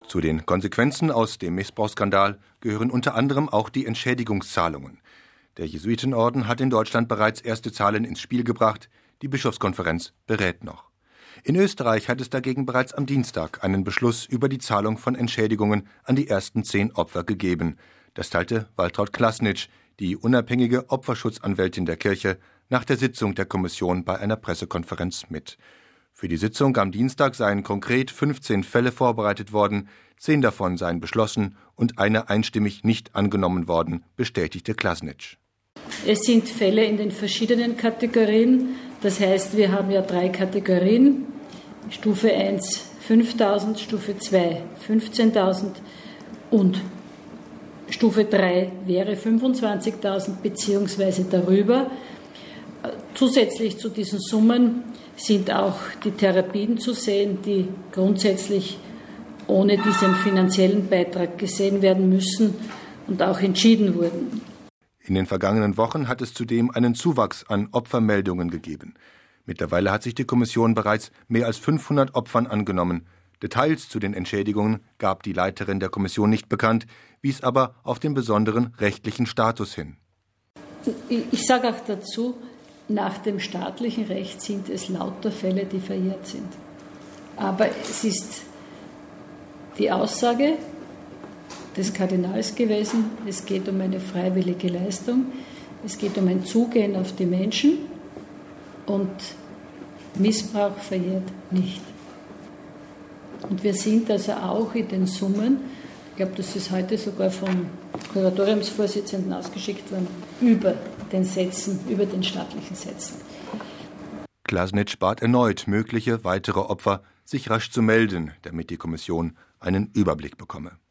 Zu den Konsequenzen aus dem Missbrauchsskandal gehören unter anderem auch die Entschädigungszahlungen. Der Jesuitenorden hat in Deutschland bereits erste Zahlen ins Spiel gebracht. Die Bischofskonferenz berät noch. In Österreich hat es dagegen bereits am Dienstag einen Beschluss über die Zahlung von Entschädigungen an die ersten 10 Opfer gegeben. Das teilte Waltraud Klasnitsch, die unabhängige Opferschutzanwältin der Kirche, nach der Sitzung der Kommission bei einer Pressekonferenz mit. Für die Sitzung am Dienstag seien konkret 15 Fälle vorbereitet worden, 10 davon seien beschlossen und eine einstimmig nicht angenommen worden, bestätigte Klasnitsch. Es sind Fälle in den verschiedenen Kategorien. Das heißt, wir haben ja 3 Kategorien. Stufe 1 5.000, Stufe 2 15.000 und Stufe 3 wäre 25.000 bzw. darüber. Zusätzlich zu diesen Summen sind auch die Therapien zu sehen, die grundsätzlich ohne diesen finanziellen Beitrag gesehen werden müssen und auch entschieden wurden. In den vergangenen Wochen hat es zudem einen Zuwachs an Opfermeldungen gegeben. Mittlerweile hat sich die Kommission bereits mehr als 500 Opfern angenommen. Details zu den Entschädigungen gab die Leiterin der Kommission nicht bekannt, wies aber auf den besonderen rechtlichen Status hin. Ich sage auch dazu, nach dem staatlichen Recht sind es lauter Fälle, die verjährt sind. Aber es ist die Aussage des Kardinals gewesen, es geht um eine freiwillige Leistung, es geht um ein Zugehen auf die Menschen und Missbrauch verjährt nicht. Und wir sind also auch in den Summen, ich glaube, das ist heute sogar vom Kuratoriumsvorsitzenden ausgeschickt worden, über den Sätzen, über den staatlichen Sätzen. Klasnitsch bat erneut mögliche weitere Opfer, sich rasch zu melden, damit die Kommission einen Überblick bekomme.